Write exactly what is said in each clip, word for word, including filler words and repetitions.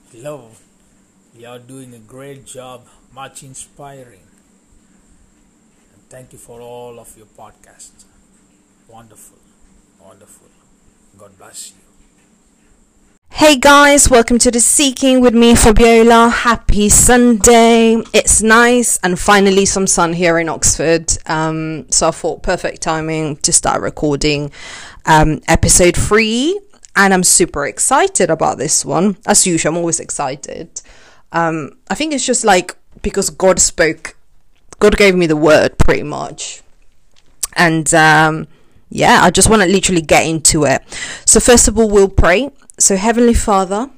Hello, you're doing a great job, much inspiring. And thank you for all of your podcasts. Wonderful, wonderful. God bless you. Hey guys, welcome to the Seeking with me, Fabiola. Happy Sunday. It's nice and finally some sun here in Oxford. Um, so I thought perfect timing to start recording um, episode three. And I'm super excited about this one. As usual, I'm always excited. Um, I think it's just like because God spoke, God gave me the word pretty much. And um, yeah, I just want to literally get into it. So first of all, we'll pray. So Heavenly Father,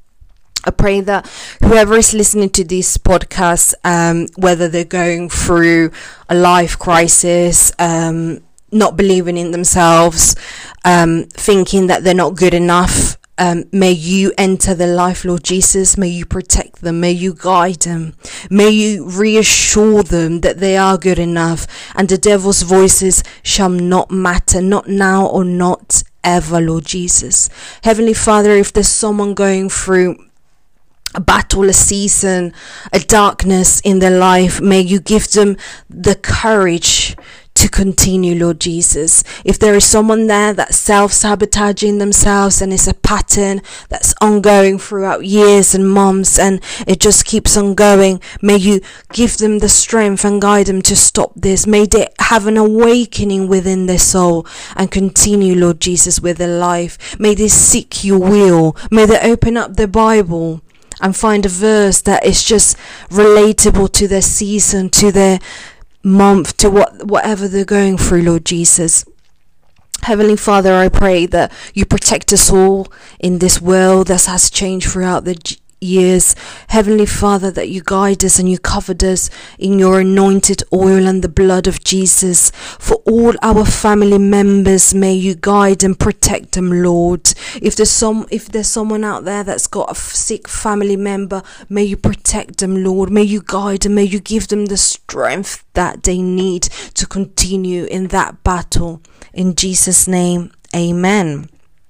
I pray that whoever is listening to this podcast, um, whether they're going through a life crisis, um, not believing in themselves, um, thinking that they're not good enough, um, may you enter their life, Lord Jesus. May you protect them. May you guide them. May you reassure them that they are good enough and the devil's voices shall not matter, not now or not ever, Lord Jesus. Heavenly Father, if there's someone going through a battle, a season, a darkness in their life, may you give them the courage to continue, Lord Jesus. If there is someone there that's self-sabotaging themselves and it's a pattern that's ongoing throughout years and months and it just keeps on going, may you give them the strength and guide them to stop this. May they have an awakening within their soul and continue, Lord Jesus, with their life. May they seek your will. May they open up the Bible and find a verse that is just relatable to their season, to their month, to what whatever they're going through, Lord Jesus. Heavenly Father, I pray that you protect us all in this world that has changed throughout the g- years. Heavenly Father, that you guide us and you covered us in your anointed oil and the blood of Jesus. For all our family members, may you guide and protect them, Lord. If there's some, if there's someone out there that's got a sick family member, may you protect them, Lord. May you guide them. May you give them the strength that they need to continue in that battle. In Jesus' name, amen.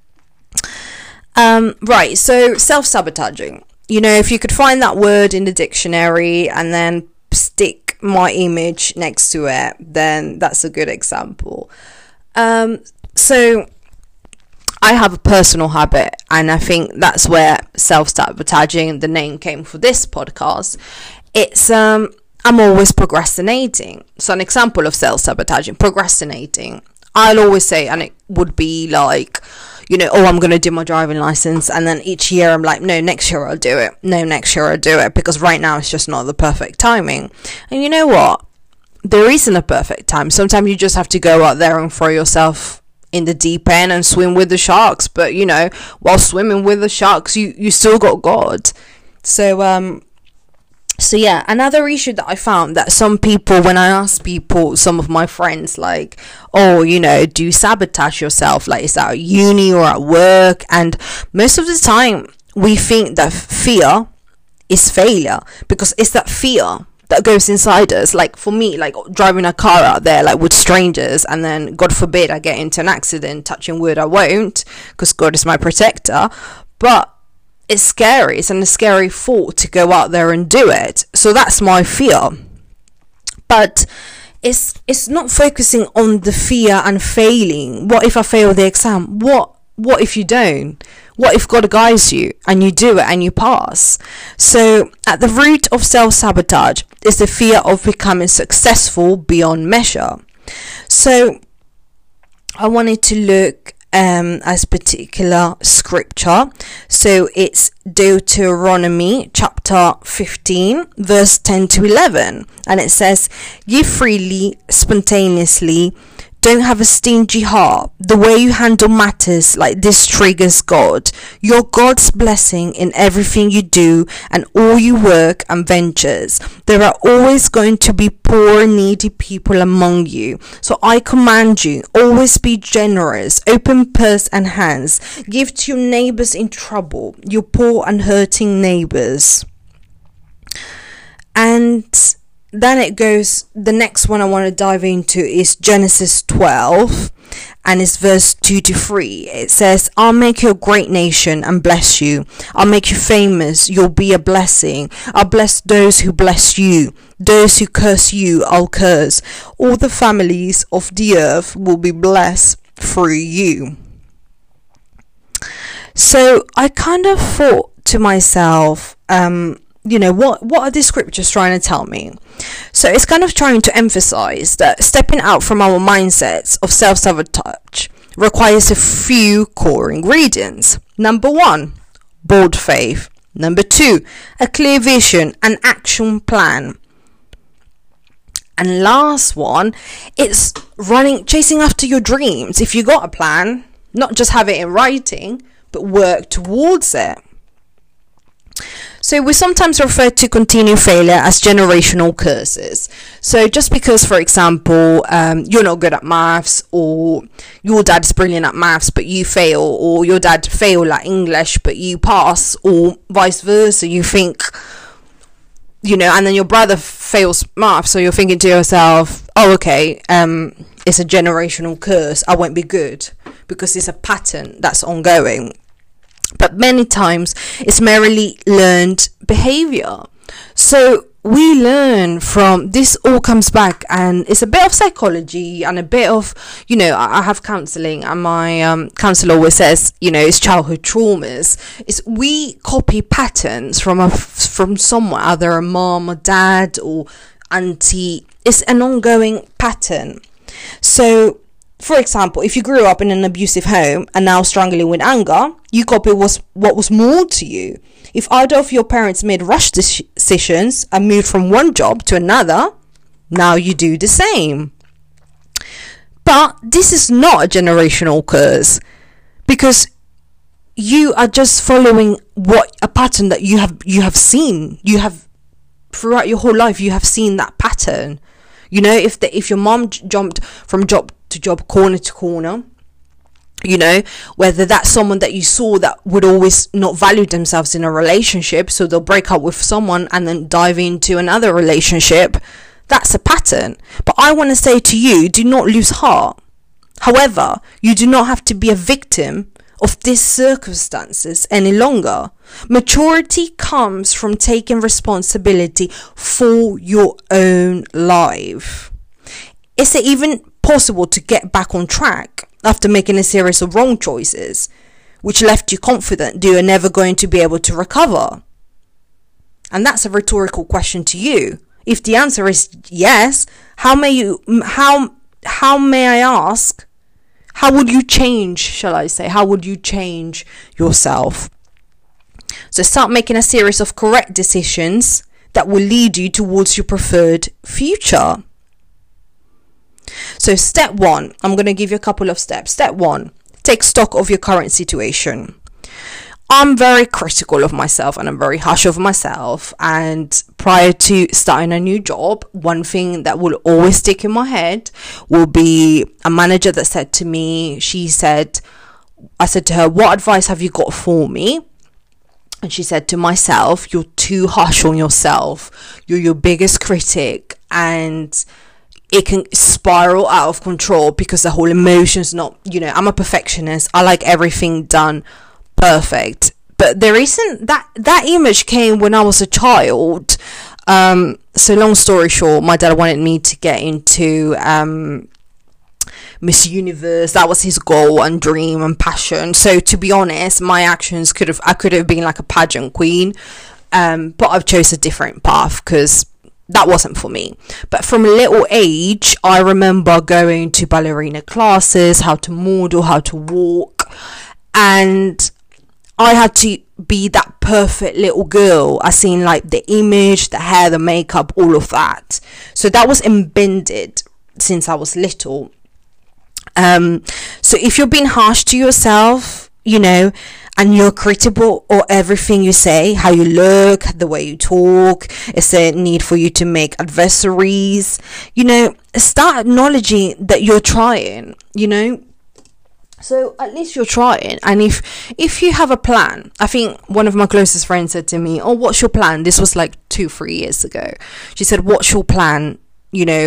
Um, right, so self-sabotaging. You know, if you could find that word in the dictionary and then stick my image next to it, then that's a good example. Um, so I have a personal habit, and I think that's where self-sabotaging, the name came for this podcast. It's, um, I'm always procrastinating. So an example of self-sabotaging, procrastinating. I'll always say, and it would be like, you know, oh, I'm going to do my driving license. And then each year I'm like, no, next year I'll do it. No, next year I'll do it. Because right now it's just not the perfect timing. And you know what? There isn't a perfect time. Sometimes you just have to go out there and throw yourself in the deep end and swim with the sharks. But, you know, while swimming with the sharks, you, you still got God. So, um... So yeah, another issue that I found that some people, when I ask people, some of my friends, like, oh, you know, do you sabotage yourself? Like, is that at uni or at work? And most of the time, we think that fear is failure because it's that fear that goes inside us. Like for me, like driving a car out there, like with strangers, and then God forbid I get into an accident, touching wood, I won't, because God is my protector. But it's scary. It's a scary thought to go out there and do it. So that's my fear. But it's it's not focusing on the fear and failing. What if I fail the exam? What what if you don't? What if God guides you and you do it and you pass? So at the root of self-sabotage is the fear of becoming successful beyond measure. So I wanted to look Um, as particular scripture. So it's Deuteronomy chapter fifteen verse ten to eleven, and it says, "Give freely, spontaneously, don't have a stingy heart. The way you handle matters like this triggers God. Your God's blessing in everything you do and all your work and ventures. There are always going to be poor and needy people among you. So I command you, always be generous, open purse and hands. Give to your neighbors in trouble, your poor and hurting neighbors." And then it goes, the next one I want to dive into is Genesis twelve, and it's verse two to three. It says, I'll make you a great nation and bless you. I'll make you famous. You'll be a blessing. I'll bless those who bless you. Those who curse you, I'll curse. All the families of the earth will be blessed through you. So I kind of thought to myself, um, you know, what, what are these scriptures trying to tell me? So it's kind of trying to emphasize that stepping out from our mindsets of self-sabotage requires a few core ingredients. Number one, bold faith. Number two, a clear vision and action plan. And last one, it's running, chasing after your dreams. If you got a plan, not just have it in writing, but work towards it. So we sometimes refer to continued failure as generational curses. So just because, for example, um, you're not good at maths, or your dad's brilliant at maths but you fail, or your dad failed at English but you pass, or vice versa, you think, you know, and then your brother fails maths, so you're thinking to yourself, oh, okay, um, it's a generational curse, I won't be good, because it's a pattern that's ongoing. But many times it's merely learned behavior. So we learn from this, all comes back, and it's a bit of psychology and a bit of, you know, I have counseling, and my um, counselor always says, you know, it's childhood traumas. It's we copy patterns from a from someone, either a mom or dad or auntie. It's an ongoing pattern. So, for example, if you grew up in an abusive home and now struggling with anger, you copy was what was more to you. If either of your parents made rush decisions and moved from one job to another, now you do the same. But this is not a generational curse, because you are just following what a pattern that you have you have seen. You have throughout your whole life, you have seen that pattern. You know, if the if your mom j- jumped from job to job, corner to corner, you know, whether that's someone that you saw that would always not value themselves in a relationship, so they'll break up with someone and then dive into another relationship, that's a pattern. But I want to say to you, do not lose heart. However, you do not have to be a victim of these circumstances any longer. Maturity comes from taking responsibility for your own life. Is it even possible to get back on track after making a series of wrong choices, which left you confident that you're never going to be able to recover? And that's a rhetorical question to you. If the answer is yes, how may you, how, how may I ask, how would you change, shall I say, how would you change yourself? So start making a series of correct decisions that will lead you towards your preferred future. So step one, I'm going to give you a couple of steps. Step one, take stock of your current situation. I'm very critical of myself and I'm very harsh of myself. And prior to starting a new job, one thing that will always stick in my head will be a manager that said to me, she said, I said to her, what advice have you got for me? And she said to myself, you're too harsh on yourself. You're your biggest critic, and it can spiral out of control because the whole emotion's not, you know, I'm a perfectionist. I like everything done perfect. But there isn't that, that image came when I was a child. Um, so long story short, my dad wanted me to get into, um, Miss Universe. That was his goal and dream and passion. So to be honest, my actions could have, I could have been like a pageant queen. Um, but I've chose a different path because that wasn't for me. But from a little age, I remember going to ballerina classes, how to model, how to walk, and I had to be that perfect little girl. I seen like the image, the hair, the makeup, all of that. So that was embedded since I was little. Um, so if you're being harsh to yourself, you know, and you're critical of everything you say, how you look, the way you talk, is there a need for you to make adversaries? You know, start acknowledging that you're trying, you know. So at least you're trying. And if if you have a plan, I think one of my closest friends said to me, oh, what's your plan? This was like two, three years ago. She said, what's your plan? You know,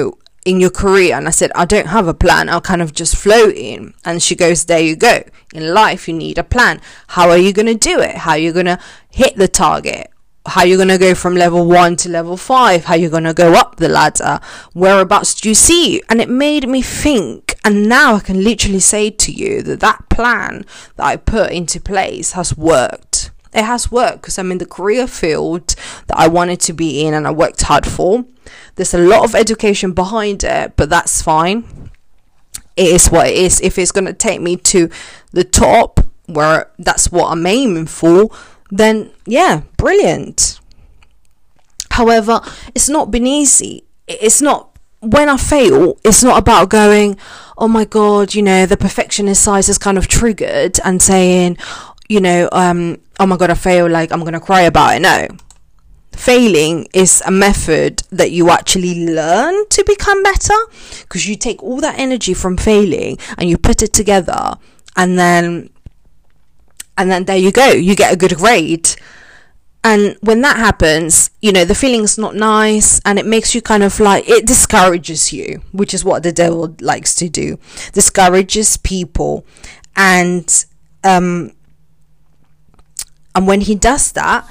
in your career? And I said, I don't have a plan. I'll kind of just float in. And she goes, there you go. In life, you need a plan. How are you going to do it? How are you going to hit the target? How are you going to go from level one to level five? How are you going to go up the ladder? Whereabouts do you see? And it made me think. And now I can literally say to you that that plan that I put into place has worked. It has worked because I'm in the career field that I wanted to be in and I worked hard for. There's a lot of education behind it, but that's fine. It is what it is. If it's going to take me to the top, where that's what I'm aiming for, then yeah, brilliant. However, it's not been easy. It's not, when I fail, it's not about going, oh my God, you know, the perfectionist side is kind of triggered and saying, you know, um, oh my God, I fail, like I'm going to cry about it. No. Failing is a method that you actually learn to become better, because you take all that energy from failing and you put it together, and then and then there you go, you get a good grade. And when that happens, you know, the feeling's not nice, and it makes you kind of like, it discourages you, which is what the devil likes to do, discourages people. And um and when he does that,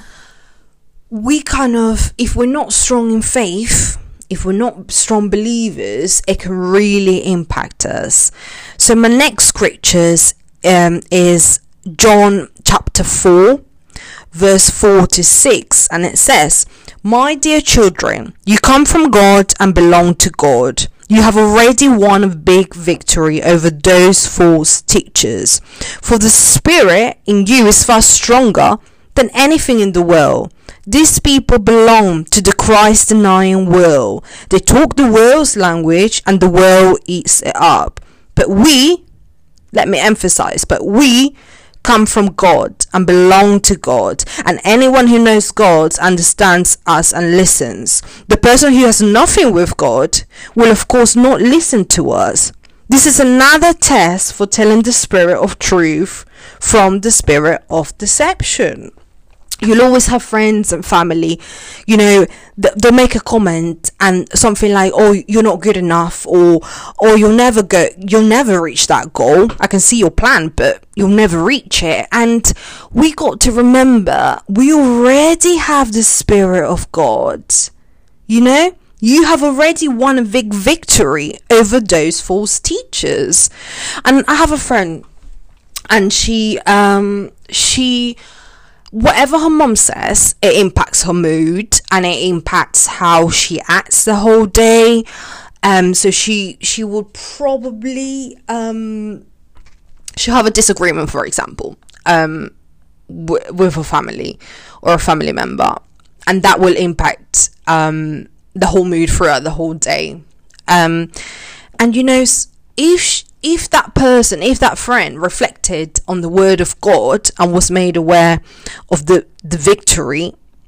we kind of, if we're not strong in faith, if we're not strong believers, it can really impact us. So my next scriptures um, is John chapter four, verse four to six, and it says, my dear children, you come from God and belong to God. You have already won a big victory over those false teachers. For the spirit in you is far stronger than anything in the world. These people belong to the Christ-denying world. They talk the world's language and the world eats it up. But we, let me emphasize, but we come from God and belong to God. And anyone who knows God understands us and listens. The person who has nothing with God will of course not listen to us. This is another test for telling the spirit of truth from the spirit of deception. You'll always have friends and family, you know, th- they'll make a comment and something like, oh, you're not good enough, or or you'll never go, you'll never reach that goal. I can see your plan, but you'll never reach it. And we got to remember, we already have the Spirit of God, you know? You have already won a big victory over those false teachers. And I have a friend, and she, um, she... whatever her mom says, it impacts her mood and it impacts how she acts the whole day. Um, so she she will probably um she'll have a disagreement, for example, um w- with her family or a family member, and that will impact um the whole mood throughout the whole day. Um, and you know, if she, if that person, if that friend reflected on the word of God and was made aware of the, the victory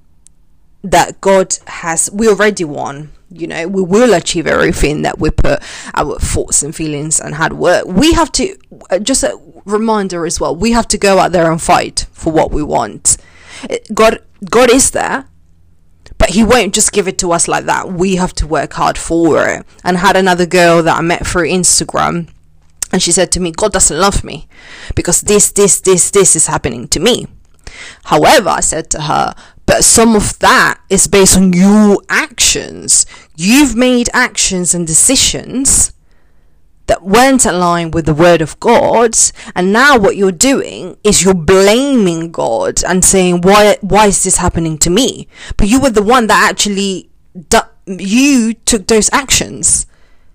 that God has, we already won, you know, we will achieve everything that we put our thoughts and feelings and hard work. We have to, just a reminder as well, we have to go out there and fight for what we want. God, God is there, but he won't just give it to us like that. We have to work hard for it. And I had another girl that I met through Instagram, and she said to me, God doesn't love me because this, this, this, this is happening to me. However, I said to her, but some of that is based on your actions. You've made actions and decisions that weren't aligned with the word of God. And now what you're doing is you're blaming God and saying, why, why is this happening to me? But you were the one that actually, you took those actions.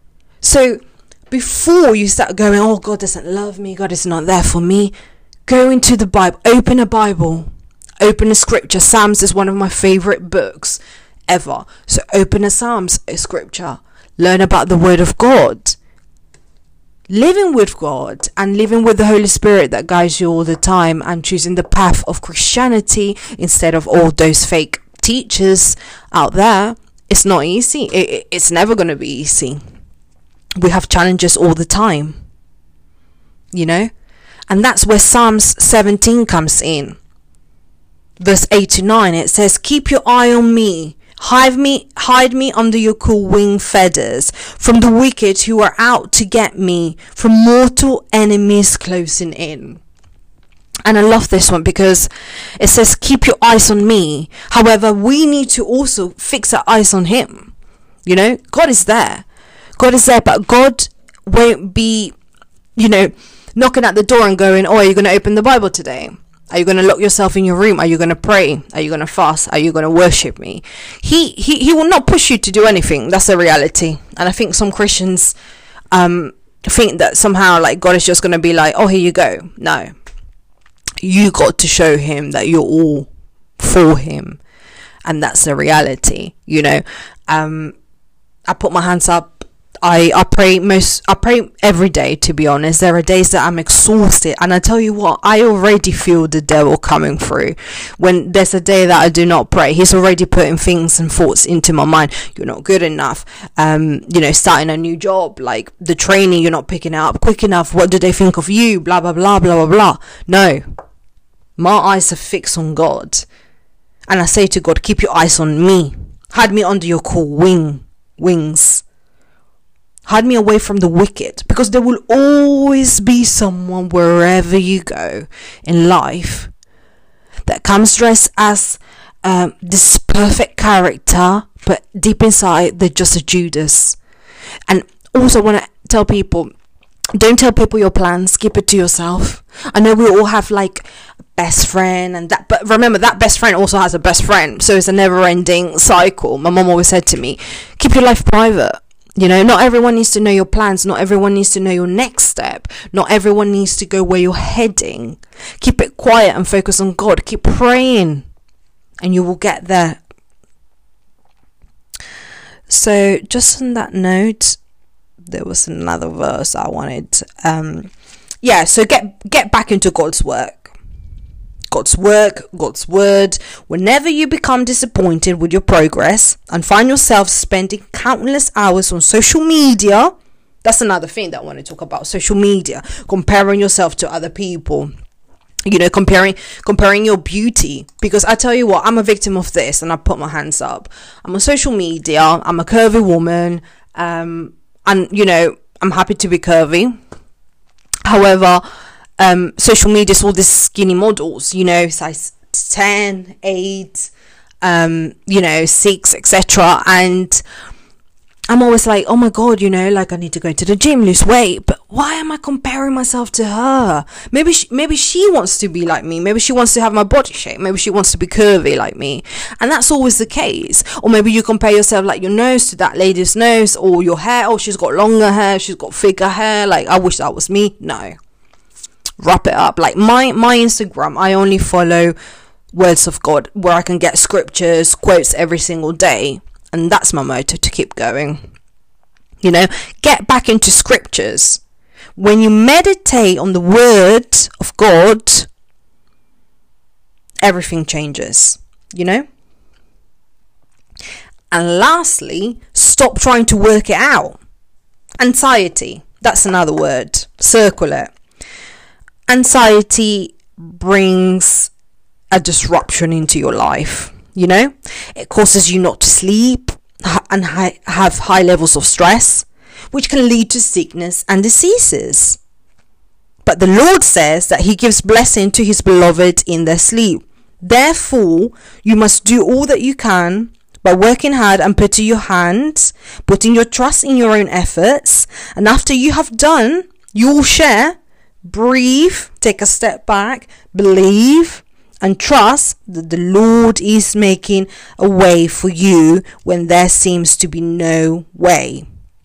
So before you start going, oh, God doesn't love me, God is not there for me, go into the Bible, open a Bible, open a scripture. Psalms is one of my favorite books ever. So open a Psalms, a scripture, learn about the word of God. Living with God and living with the Holy Spirit that guides you all the time, and choosing the path of Christianity instead of all those fake teachers out there, it's not easy. It, it's never going to be easy. We have challenges all the time, you know, and that's where Psalms seventeen comes in. Verse eight to nine, it says, keep your eye on me, Hide me, hide me under your cool wing feathers from the wicked who are out to get me, from mortal enemies closing in. And I love this one because it says, keep your eyes on me. However, we need to also fix our eyes on him. You know, God is there. God is there, but God won't be, you know, knocking at the door and going, oh, are you going to open the Bible today? Are you going to lock yourself in your room? Are you going to pray? Are you going to fast? Are you going to worship me? He, he, he will not push you to do anything. That's the reality. And I think some Christians um, think that somehow like God is just going to be like, oh, here you go. No. You got to show him that you're all for him. And that's the reality, you know. Um, I put my hands up. I, I pray most, I pray every day, to be honest. There are days that I'm exhausted, and I tell you what, I already feel the devil coming through. When there's a day that I do not pray, he's already putting things and thoughts into my mind. You're not good enough. Um, you know, starting a new job, like the training, you're not picking it up quick enough. What do they think of you? Blah, blah, blah, blah, blah, blah. No. My eyes are fixed on God. And I say to God, keep your eyes on me. Hide me under your cool wing, wings. Hide me away from the wicked, because there will always be someone wherever you go in life that comes dressed as um, this perfect character, but deep inside they're just a Judas. And also want to tell people, don't tell people your plans, keep it to yourself. I know we all have like a best friend and that, but remember that best friend also has a best friend, so it's a never-ending cycle. My mom always said to me, keep your life private. You know, not everyone needs to know your plans. Not everyone needs to know your next step. Not everyone needs to go where you're heading. Keep it quiet and focus on God. Keep praying and you will get there. So just on that note, there was another verse I wanted. Um, yeah, so get get back into God's work. God's work, God's word. Whenever you become disappointed with your progress and find yourself spending countless hours on social media, that's another thing that I want to talk about, social media, comparing yourself to other people, you know, comparing comparing your beauty. Because I tell you what, I'm a victim of this, and I put my hands up. I'm on social media, I'm a curvy woman, um, and, you know, I'm happy to be curvy. However, Um, social media is all these skinny models, you know, size ten, eight, um, you know, six, et cetera. And I'm always like, oh my God, you know, like I need to go to the gym, lose weight. But why am I comparing myself to her? Maybe she, maybe she wants to be like me. Maybe she wants to have my body shape. Maybe she wants to be curvy like me. And that's always the case. Or maybe you compare yourself like your nose to that lady's nose, or your hair. Oh, she's got longer hair. She's got thicker hair. Like, I wish that was me. No. Wrap it up. Like my my Instagram, I only follow words of God, where I can get scriptures, quotes every single day, and that's my motto to keep going. You know, get back into scriptures. When you meditate on the word of God, everything changes, you know. And lastly, stop trying to work it out. Anxiety, that's another word. Circle it. Anxiety brings a disruption into your life, you know. It causes you not to sleep and ha- have high levels of stress, which can lead to sickness and diseases. But the Lord says that he gives blessing to his beloved in their sleep. Therefore, you must do all that you can by working hard and putting your hands, putting your trust in your own efforts. And after you have done, you will share. Breathe, take a step back, believe and trust that the Lord is making a way for you when there seems to be no way.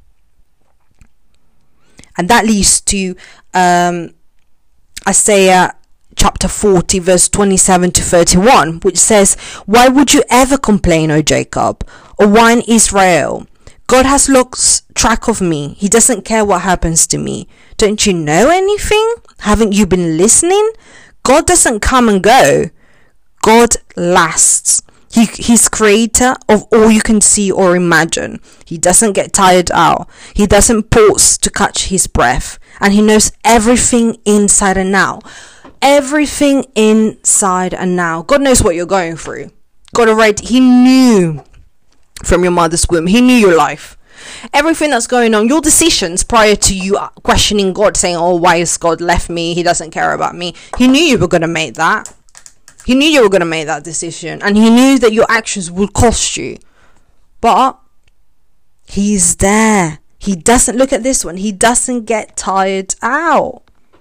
And that leads to um, Isaiah chapter forty verse twenty-seven to thirty-one, which says, why would you ever complain, O Jacob, or whine, Israel? God has lost track of me. He doesn't care what happens to me. Don't you know anything? Haven't you been listening? God doesn't come and go. God lasts. He, he's creator of all you can see or imagine. He doesn't get tired out. He doesn't pause to catch his breath. And he knows everything inside and out. Everything inside and out. God knows what you're going through. God already, he knew from your mother's womb. He knew your life. Everything that's going on, your decisions prior to you questioning God, saying, oh, why has God left me? He doesn't care about me. He knew you were going to make that. He knew you were going to make that decision. And he knew that your actions would cost you. But he's there. He doesn't, look at this one. He doesn't get tired out.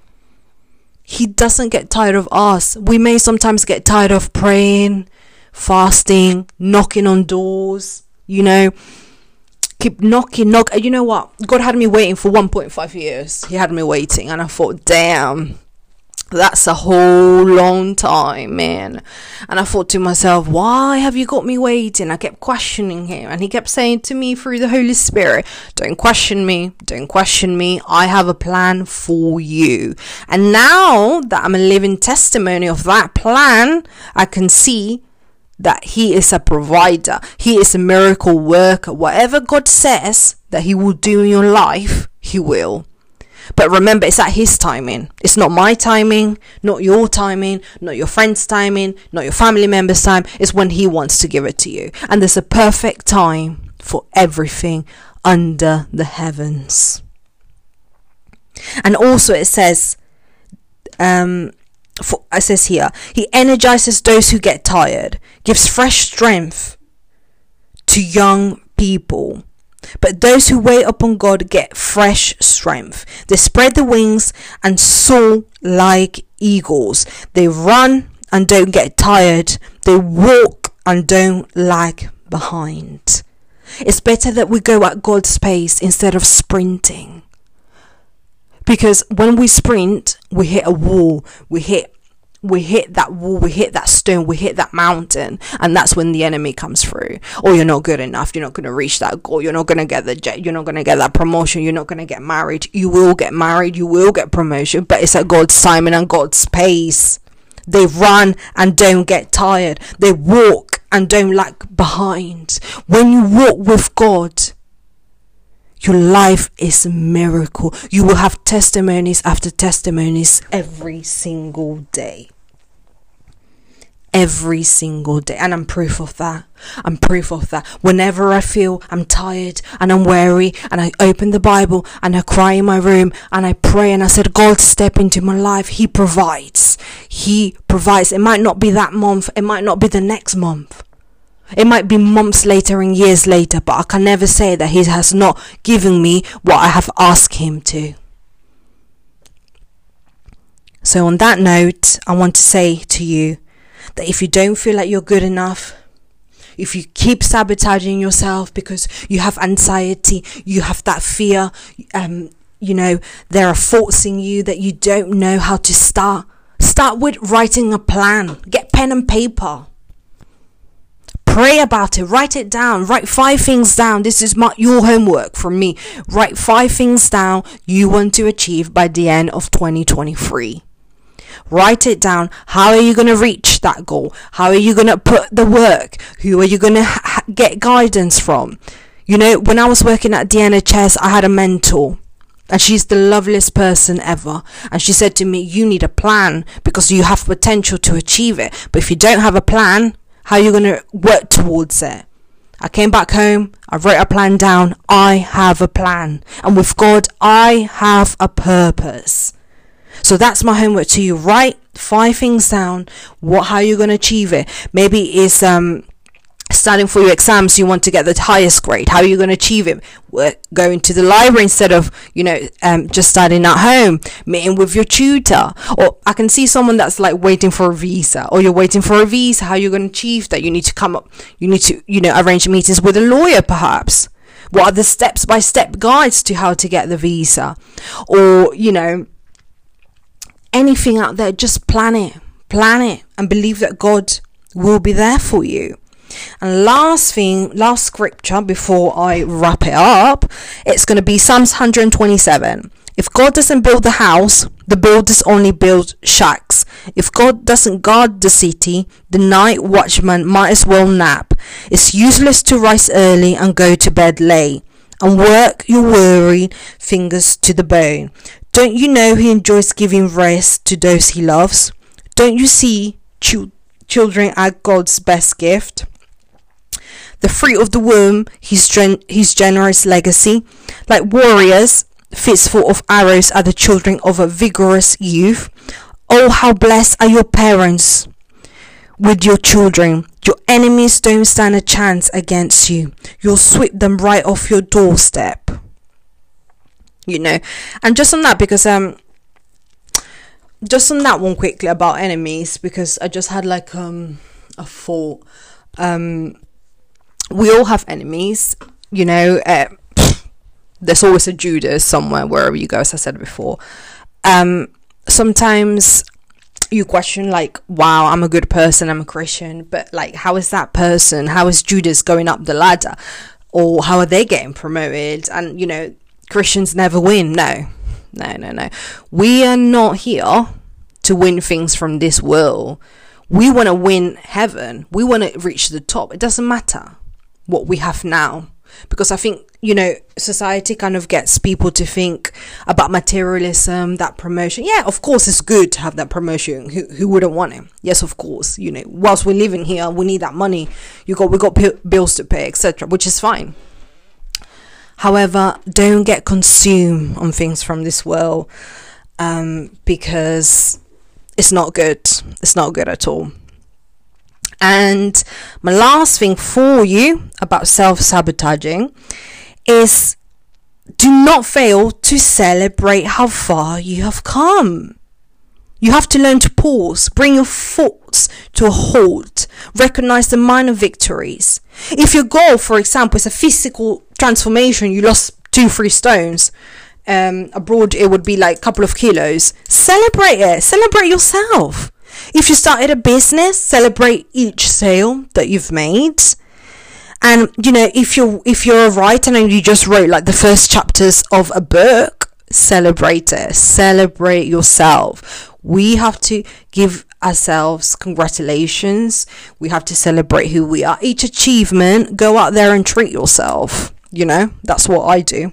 He doesn't get tired of us. We may sometimes get tired of praying, fasting, knocking on doors, you know, keep knocking, knock. You know what? God had me waiting for one point five years. He had me waiting, and I thought, damn, that's a whole long time, man. And I thought to myself, why have you got me waiting? I kept questioning him, and he kept saying to me through the Holy Spirit, don't question me, don't question me. I have a plan for you. And now that I'm a living testimony of that plan, I can see that he is a provider. He is a miracle worker. Whatever God says that he will do in your life, he will. But remember, it's at his timing. It's not my timing, not your timing, not your friend's timing, not your family member's time. It's when he wants to give it to you. And there's a perfect time for everything under the heavens. And also it says, um, for, it says here, he energizes those who get tired, gives fresh strength to young people. But those who wait upon God get fresh strength. They spread their wings and soar like eagles. They run and don't get tired. They walk and don't lag behind. It's better that we go at God's pace instead of sprinting. Because when we sprint, we hit a wall. We hit We hit that wall, we hit that stone, we hit that mountain, and that's when the enemy comes through. Or you're not good enough, you're not going to reach that goal, you're not going to get the jet, you're not going to get that promotion, you're not going to get married. You will get married, you will get promotion, but it's at God's time and God's pace. They run and don't get tired. They walk and don't lag behind. When you walk with God, your life is a miracle. You will have testimonies after testimonies every single day. Every single day. And I'm proof of that. I'm proof of that. Whenever I feel I'm tired and I'm weary and I open the Bible and I cry in my room and I pray and I said, God, step into my life. He provides. He provides. It might not be that month. It might not be the next month. It might be months later and years later, but I can never say that he has not given me what I have asked him to. So on that note, I want to say to you that if you don't feel like you're good enough, if you keep sabotaging yourself because you have anxiety, you have that fear, um, you know, there are thoughts in you that you don't know how to start, start with writing a plan. Get pen and paper. Pray about it. Write it down. Write five things down. This is my your homework from me. Write five things down you want to achieve by the end of twenty twenty-three. Write it down. How are you going to reach that goal? How are you going to put the work? Who are you going to ha- get guidance from? You know, when I was working at D N H S, I had a mentor. And she's the loveliest person ever. And she said to me, you need a plan because you have potential to achieve it. But if you don't have a plan, how are you going to work towards it? I came back home. I wrote a plan down. I have a plan. And with God, I have a purpose. So that's my homework to you. Write five things down. What, how are you going to achieve it? Maybe it's um studying for your exams. You want to get the highest grade. How are you going to achieve it? Going to the library instead of, you know, um, just studying at home. Meeting with your tutor. Or I can see someone that's like waiting for a visa. Or you're waiting for a visa. How are you going to achieve that? You need to come up. You need to, you know, arrange meetings with a lawyer perhaps. What are the step-by-step guides to how to get the visa? Or, you know, anything out there, just plan it. Plan it. And believe that God will be there for you. And last thing, last scripture before I wrap it up, it's going to be Psalms one twenty-seven. If God doesn't build the house, the builders only build shacks. If God doesn't guard the city, the night watchman might as well nap. It's useless to rise early and go to bed late and work your weary fingers to the bone. Don't you know he enjoys giving rest to those he loves? Don't you see ch- children are God's best gift? The fruit of the womb, his, gen- his generous legacy. Like warriors, fistful of arrows are the children of a vigorous youth. Oh, how blessed are your parents with your children. Your enemies don't stand a chance against you. You'll sweep them right off your doorstep. You know, and just on that, because um, just on that one quickly about enemies, because I just had like um a thought. Um, we all have enemies, you know. Uh, there's always a Judas somewhere wherever you go, as I said before. Um, sometimes you question like, wow, I'm a good person, I'm a Christian, but like, how is that person, how is Judas going up the ladder, or how are they getting promoted? And you know, Christians never win. No, no, no, no. We are not here to win things from this world. We want to win heaven. We want to reach the top. It doesn't matter what we have now, because I think, you know, society kind of gets people to think about materialism, that promotion. Yeah, of course it's good to have that promotion. Who who wouldn't want it? Yes, of course. You know, whilst we're living here, we need that money. You got we got p- bills to pay, et cetera, which is fine. However, don't get consumed on things from this world, um, because it's not good. It's not good at all. And my last thing for you about self-sabotaging is, do not fail to celebrate how far you have come. You have to learn to pause, bring your thoughts to a halt, recognize the minor victories. If your goal, for example, is a physical transformation, you lost two, three stones, um, abroad it would be like a couple of kilos, celebrate it, celebrate yourself. If you started a business, celebrate each sale that you've made. And you know, if you're if you're a writer and you just wrote like the first chapters of a book, celebrate it, celebrate yourself. We have to give ourselves congratulations. We have to celebrate who we are. Each achievement, go out there and treat yourself. You know, that's what I do.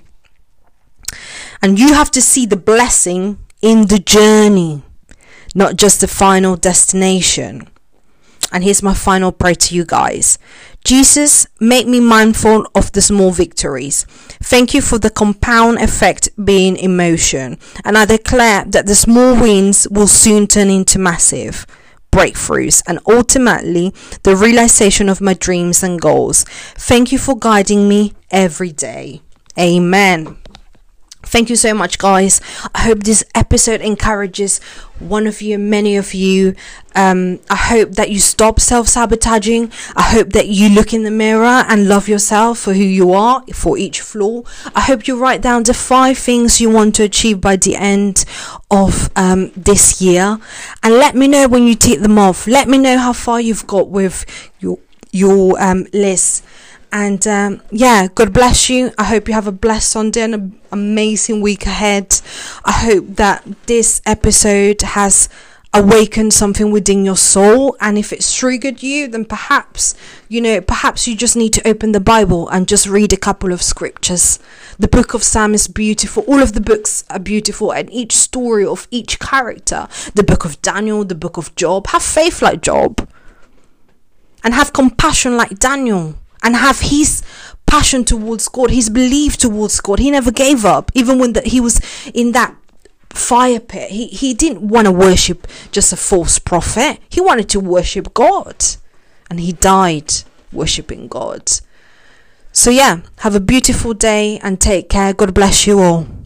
And you have to see the blessing in the journey, not just the final destination. And here's my final prayer to you guys. Jesus, make me mindful of the small victories. Thank you for the compound effect being in motion. And I declare that the small wins will soon turn into massive breakthroughs and ultimately the realization of my dreams and goals. Thank you for guiding me every day. Amen. Thank you so much, guys. I hope this episode encourages one of you, many of you. Um, I hope that you stop self-sabotaging. I hope that you look in the mirror and love yourself for who you are, for each flaw. I hope you write down the five things you want to achieve by the end of um, this year. And let me know when you tick them off. Let me know how far you've got with your, your um, list. And um, yeah, God bless you. I hope you have a blessed Sunday and an amazing week ahead. I hope that this episode has awakened something within your soul. And if it's triggered you, then perhaps, you know, perhaps you just need to open the Bible and just read a couple of scriptures. The book of Psalm is beautiful. All of the books are beautiful. And each story of each character, the book of Daniel, the book of Job, have faith like Job. And have compassion like Daniel. And have his passion towards God, his belief towards God. He never gave up. Even when the, he was in that fire pit, he, he didn't want to worship just a false prophet. He wanted to worship God. And he died worshiping God. So yeah, have a beautiful day and take care. God bless you all.